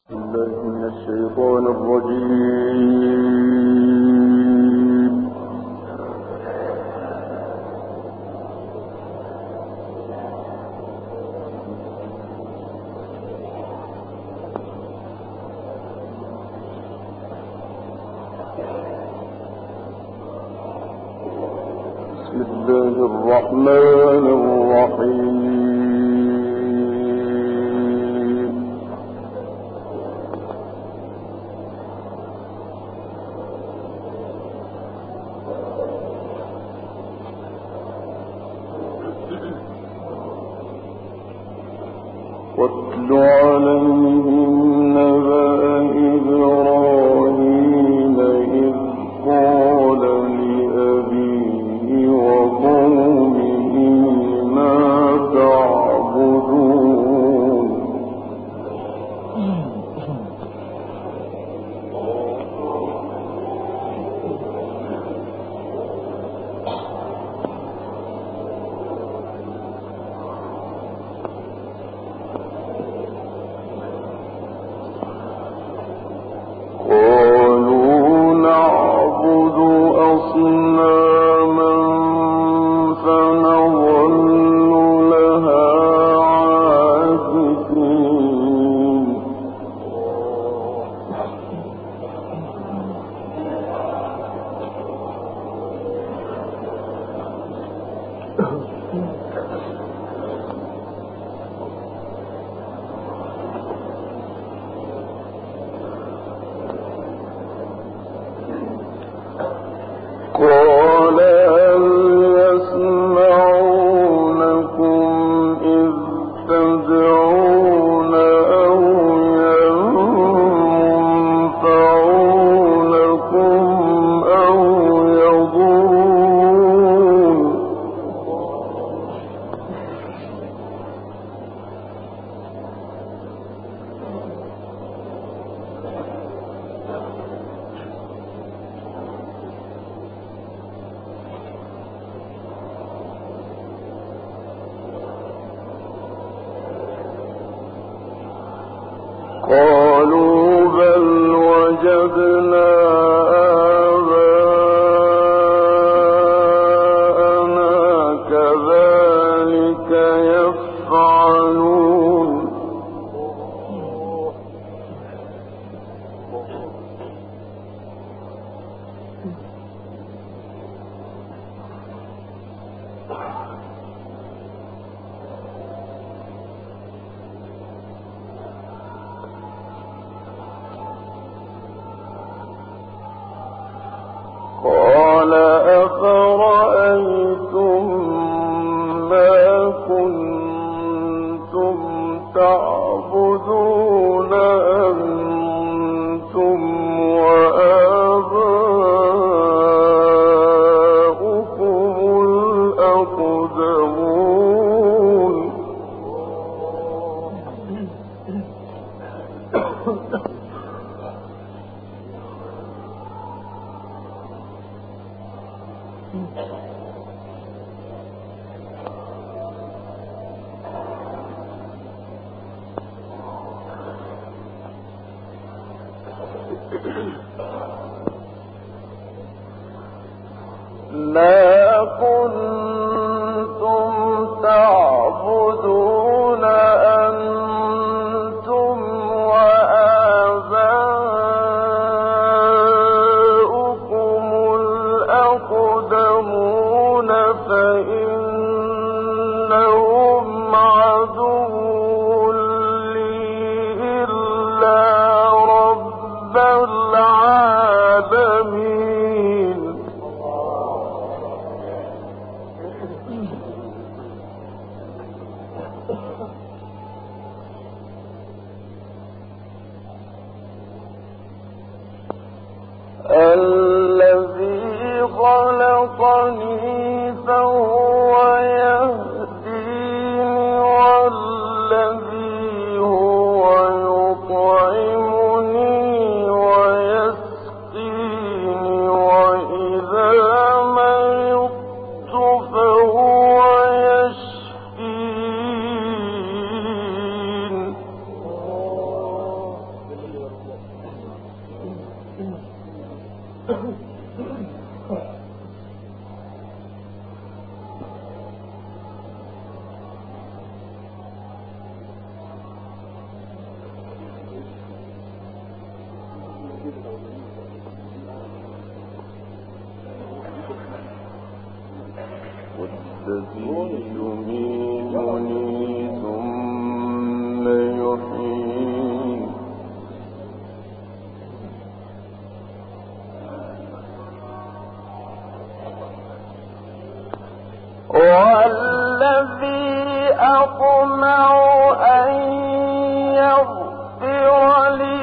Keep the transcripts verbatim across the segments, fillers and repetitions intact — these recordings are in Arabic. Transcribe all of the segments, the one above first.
الله من الشيطان الرجيم. بسم الله الرحمن الرحيم. واتل عليهم نبأ إبراهيم إذ قال لأبيه وقومه ما تعبدون. قال هل يسمعونكم إذ تدعون أو ينفعونكم أو يضرون. قالوا بل وجدنا آباءنا كذلك يفعلون. قال أفرأيتم ما كنتم تعبدون أنتم وآباؤكم الأقدمون. ما كنتم تعبدون أنتم وآباؤكم الأقدمون فإنهم عدو لي إلا رب العالمين. الذي خلقني فهو يهديني والذي هو يطعمني ويسقيني وإذا مرضت فهو يشفين. والذي يميتني ثم يحيين والذي أطمع أن يغفر لي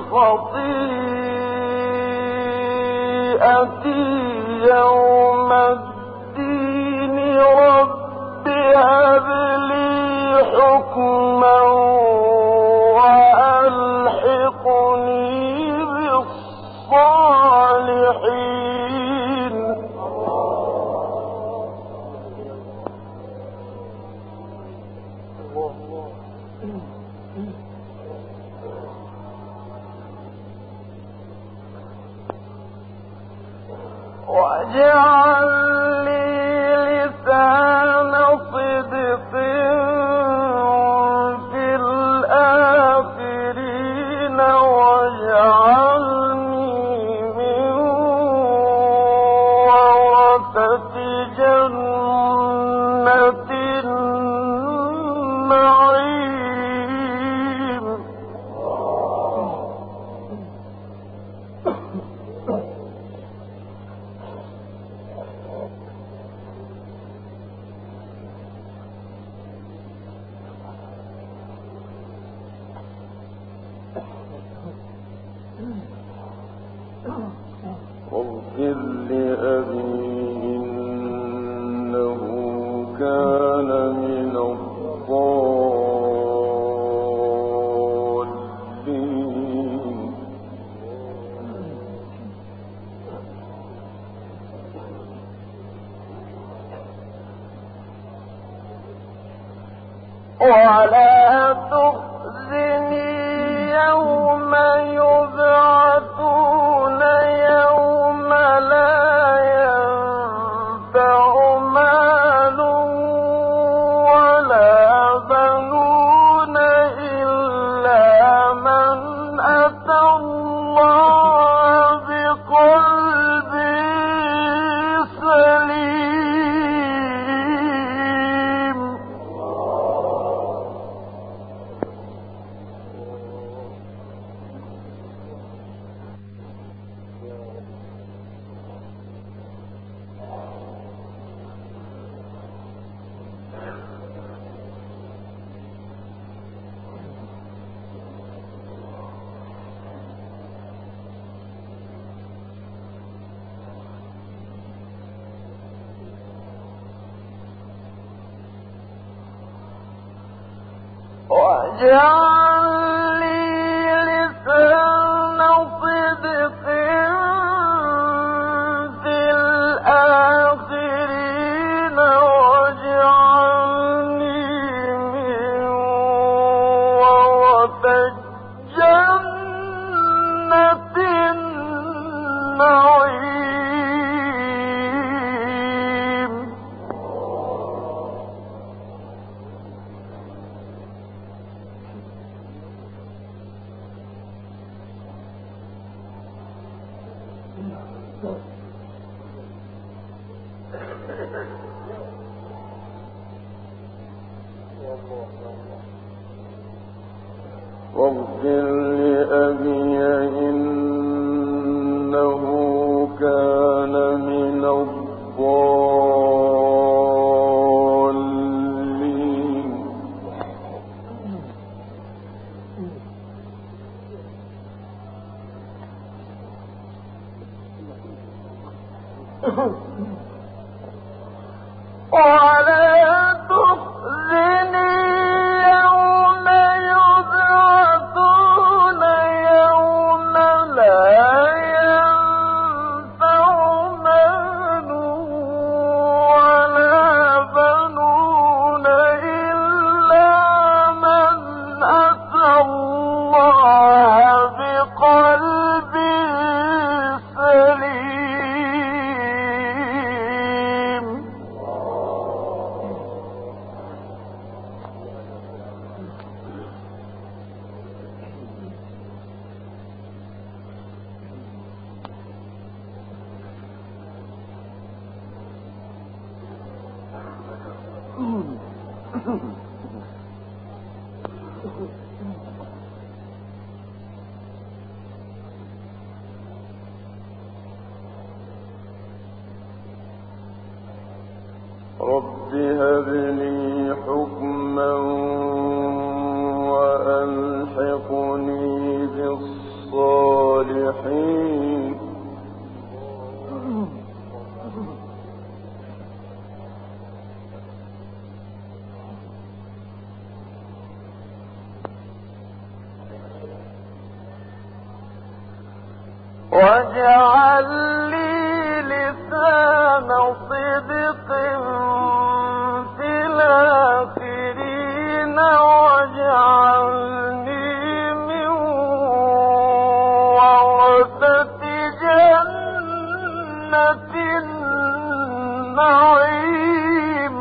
خطيئتي يوم الدين رب هب لي حكما وألحقني بالصالحين واجعل لي لسان صدق في الآخرين واجعلني من ورثة جنة النعيم واغفر لأبي إنه كان من الضالين ولا تخزني يوم يبعثون يوم لا ينفع مال ولا بنون إلا من أتى الله بقلب سليم واجعل لي لسان صدق في الآخرين واجعلني من ورثة جنة النعيم واغفر لأبي إنه كان من الضالين ولا تخزني يوم يبعثون يوم لا ينفع مال ولا بنون إلا من أتى الله بقلب سليم هب لي حكما وألحقني بالصالحين. واجعل لي لسان صدق في الآخرين واجعلني من ورثة جنة النعيم.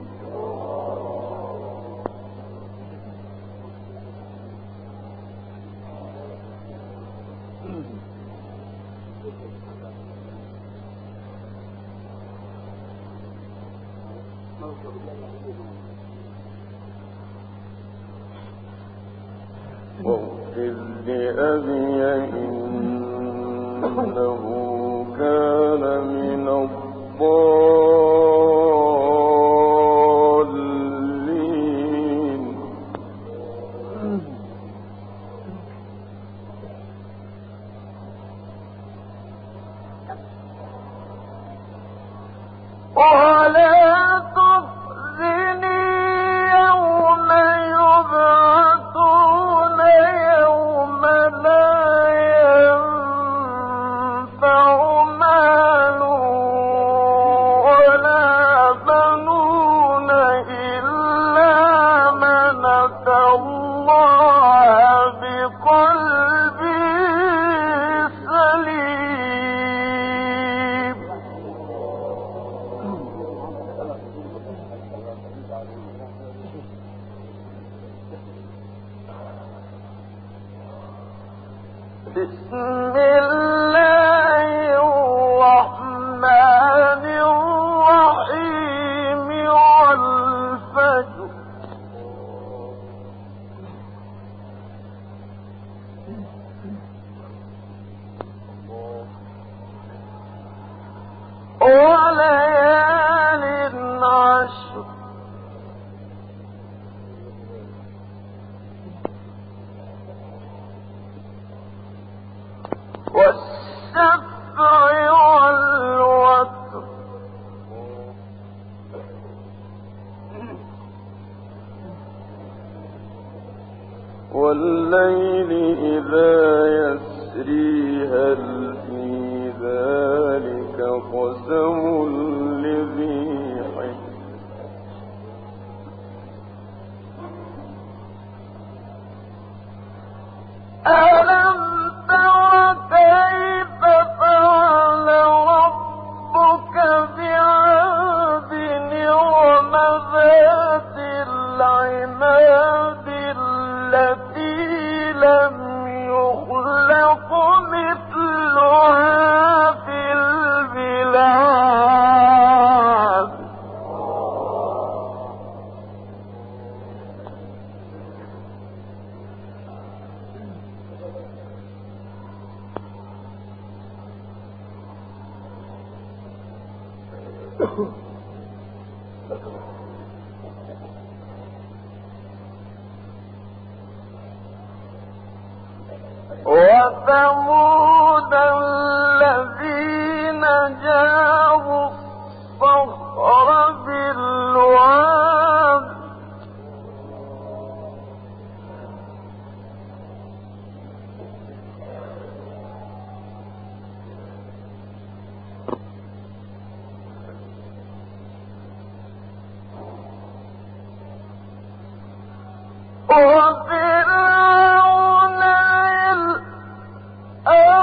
واغفر لأبي إنه كان من الضالين. ولا تخزني يوم يبعثون يوم لا ينفع مال ولا بنون إلا من أتى الله بقلب سليم. بسم الله الرحمن الرحيم. والفجر وليال عشر والشفع والوتر والليل إذا يسري هل في ذلك قسم لذي حجر. ألم تر كيف فعل ربك بعاد إرم ذات العماد التي لم يخلق مثلها في البلاد. وثمود الذين جابوا الصخر بالواد وفرعون ذي الأوتاد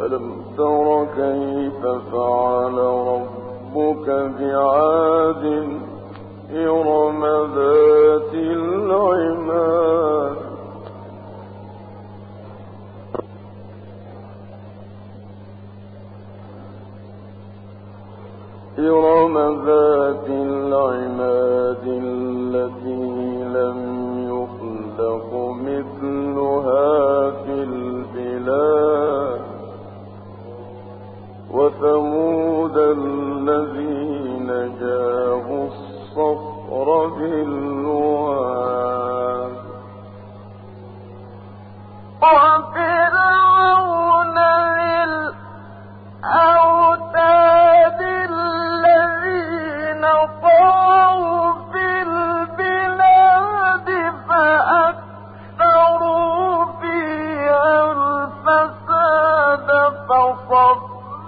ألم تر كيف فعل ربك بعاد إرم ذات العماد إرم ذات العماد التي لم يخلق مثلها في البلاد وثمود الذين جابوا الصخر بالواد وفرعون للأوتاد الذين طغوا في البلاد فأكثروا فيها الفساد فصب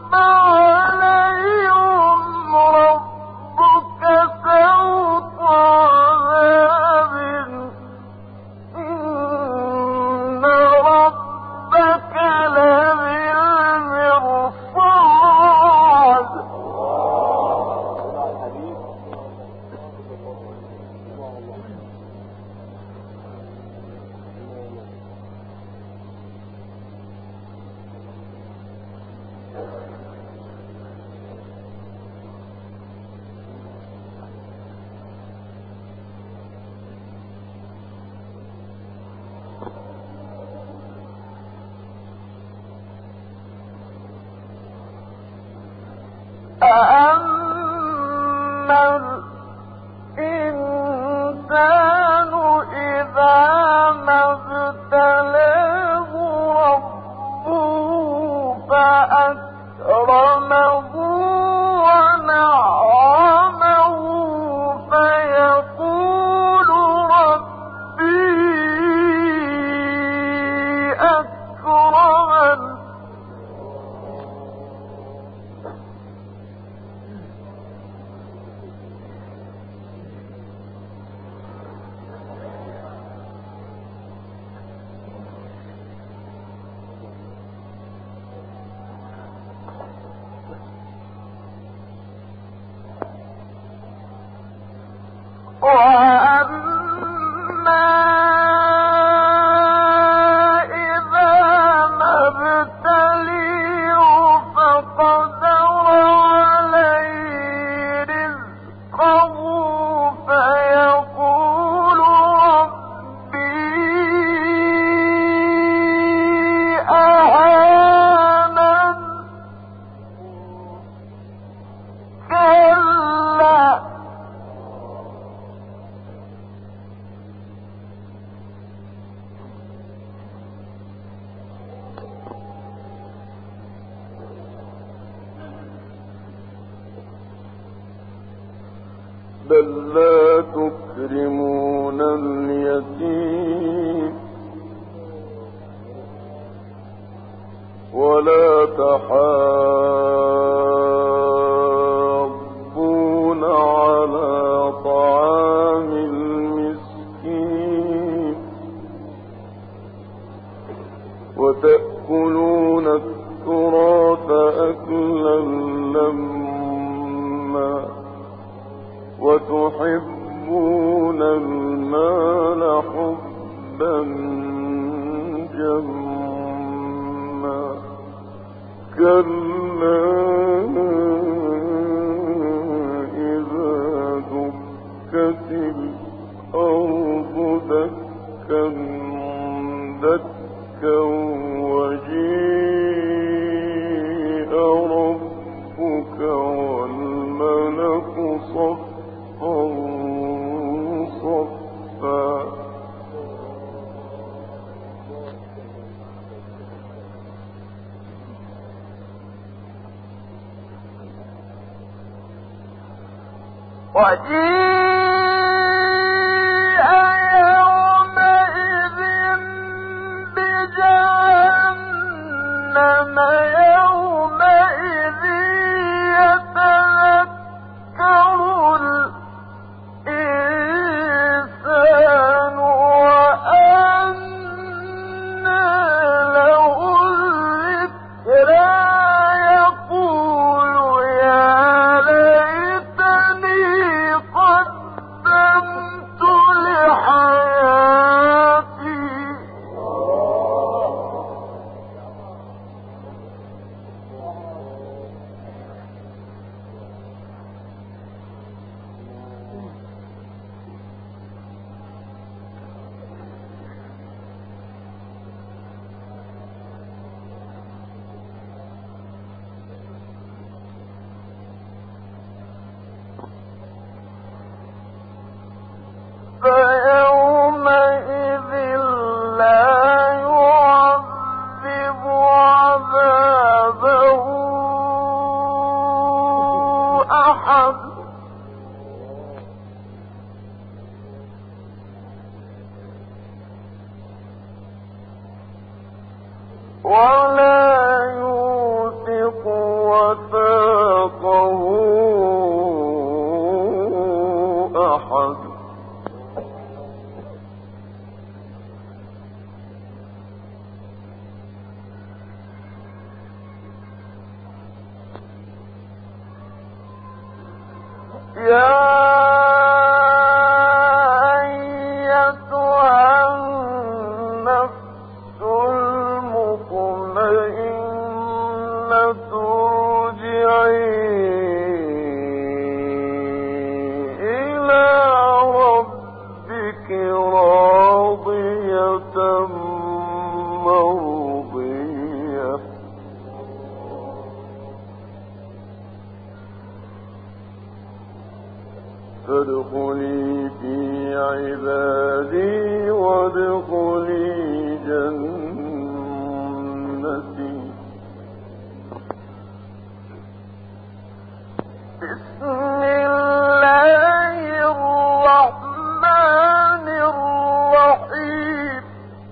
عليهم ربك سوط عذاب إن ربك لبالمرصاد فأما الإنسان إذا ما ابتلاه ربه فأكرمه ونعمه فيقول ربي أكرمن وأما إذا ما ابتليه فقدر عليه رزقه فيقول ربي أهانن كلا بل لا تكرمون اليتيم ولا تحاضون على طعام المسكين وتأكلون التراث أكلا لما وتحبون المال حبا جما كلا إذا دكت الأرض دكا دكا وجيء ربك والملك صفا صفا وجيء يومئذ بجهنم يومئذ يتذكر الإنسان وأنى له الذكرى ولا يوثق وثاقه أحد. يا فادخلي في عبادي وادخلي جنتي. بسم الله الرحمن الرحيم.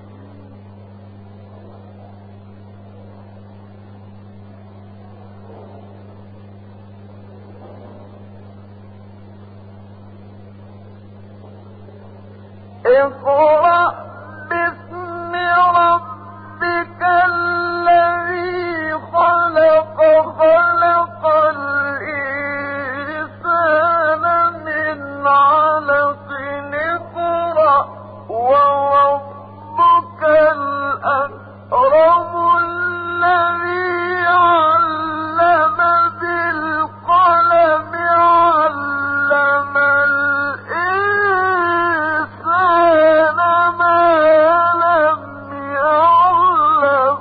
اقرأ باسم ربك الذي خلق خلق الإنسان من علق. اقرأ وربك الأكرم الذي علم بالقلم علم الإنسان ما لم يعلم.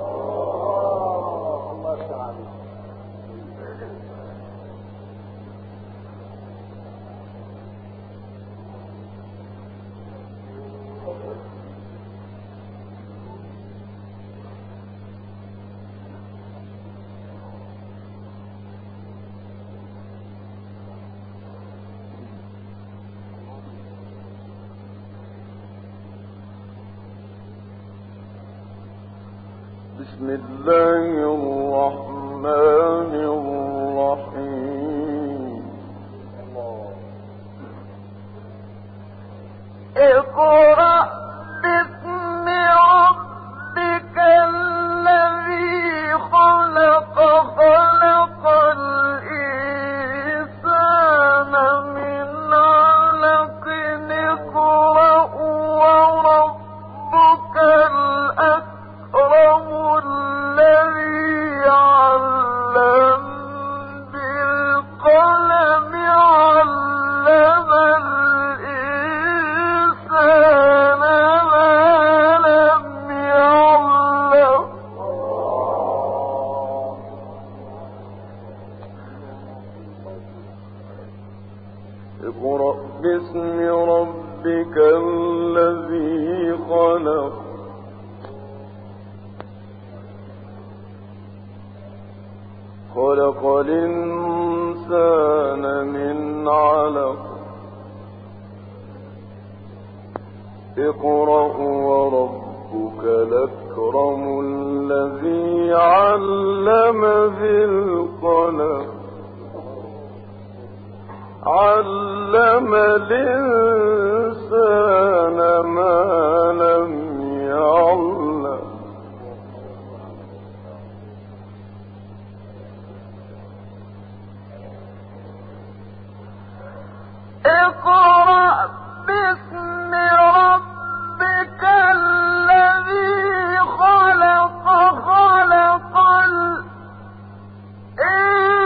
بسم الله الرحمن الرحيم. اقرأ باسم ربك الذي خلق خلق الإنسان من علق. اقرأ وربك الأكرم الذي علم بالقلم علم الإنسان ما لم يعلم. اقرأ باسم ربك الذي خلق خلق الإنسان من علق. اقرأ وربك الأكرم الذي علم بالقلم علم الإنسان ما لم يعلم. اقرأ باسم ربك الذي خلق خلق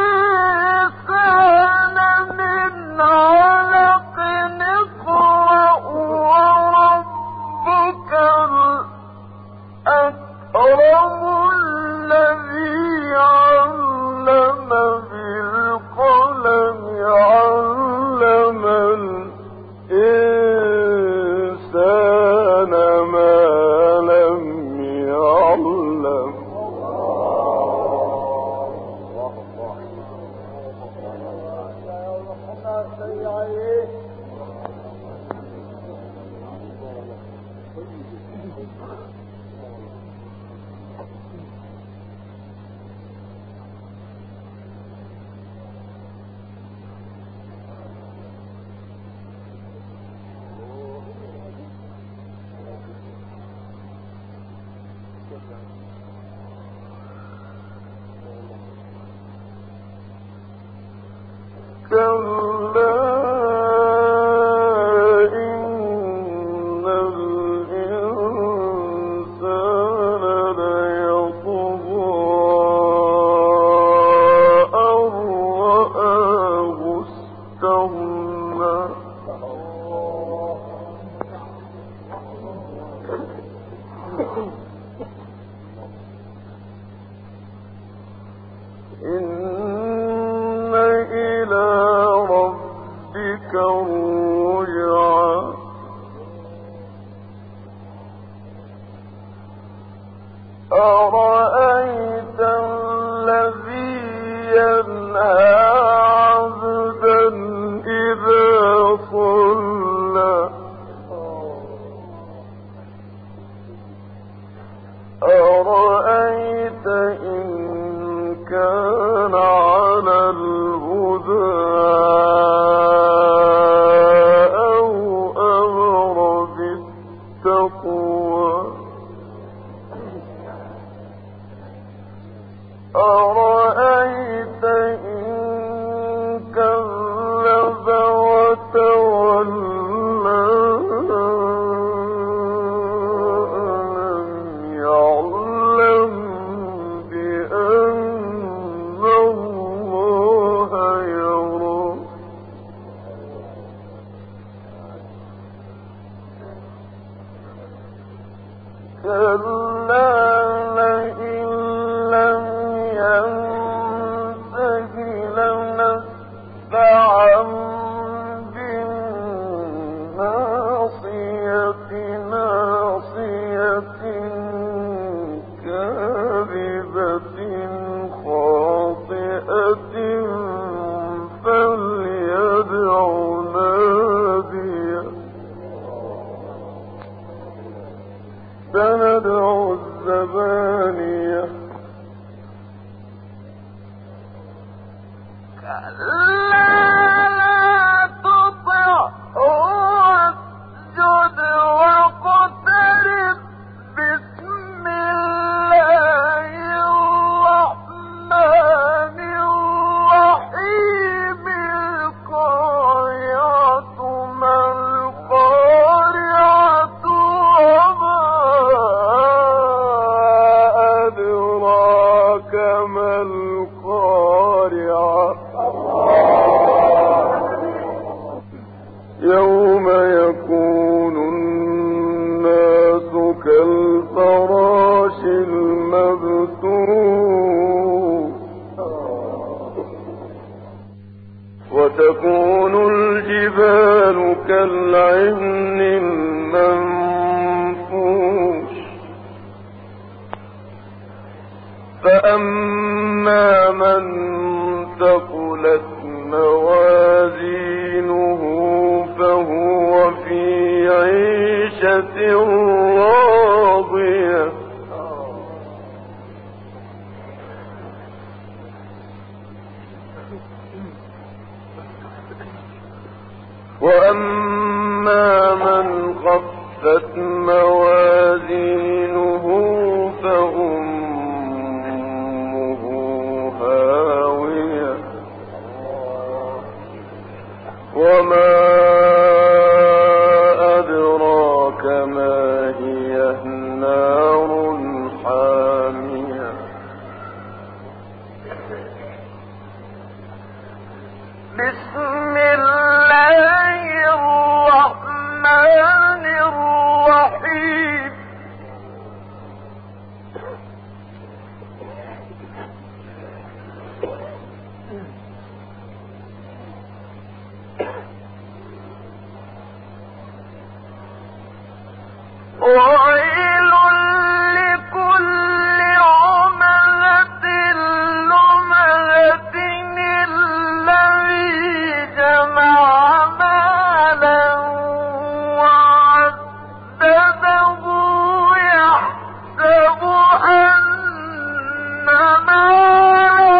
الإنسان من علق. اقرأ سندع الزبانية كلا لا تطعه واسجد واقترب بسم الله الرحمن الرحيم القارعة ما القارعة وما أدراك ما القارعة يوم يكون الناس كالفراش المبثوث وتكون الجبال كالعهن المنفوش فأما من ثقلت موازينه فهو في عيشة راضية وأما من خفت موازينه فأمه هاوية وما أدراك ما هي نار حامية بسم الله الرحمن الرحيم ويل لكل همزة لمزة الذي جمع مالا وعدده يحسب أن ماله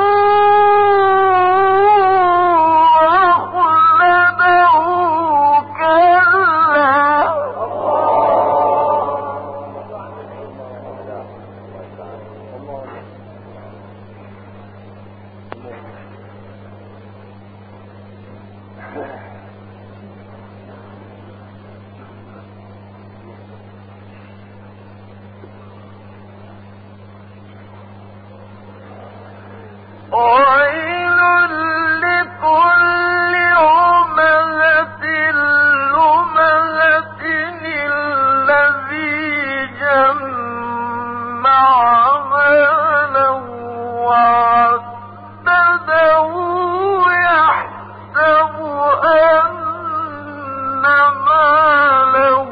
أخلده كلا ويل لكل همزة لمزة الذي جمع مالا وعدده يحسب أن ماله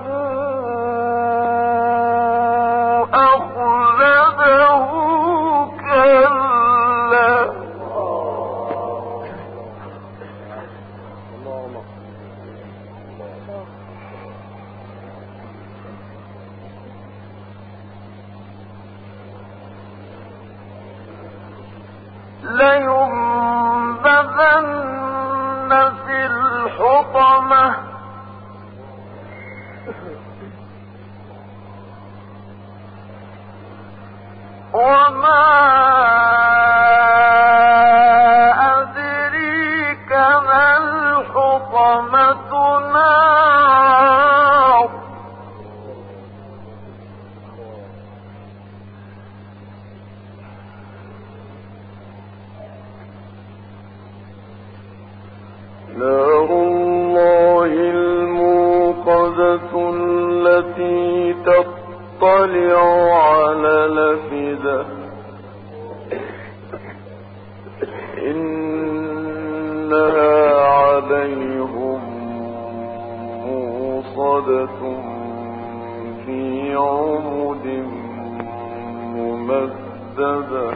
أخلده كلا لينبذن في الحطمة وما أدريك ما الحطمة نار نار الله الموقدة التي تطلع يطلع على الأفئدة إنها عليهم موصدة في عمد ممددة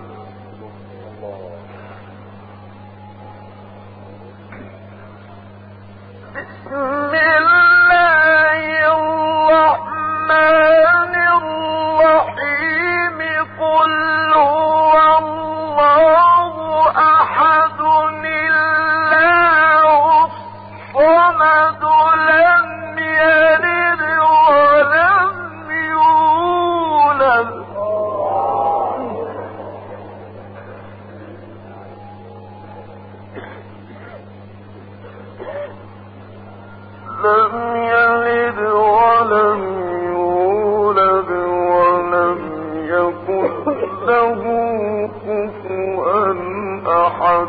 بسم الله الرحمن الرحيم قل هو الله أحد الله الصمد لم يلد ولم يولد لم يلد ولم يولد ولم يكن له كفوا أحد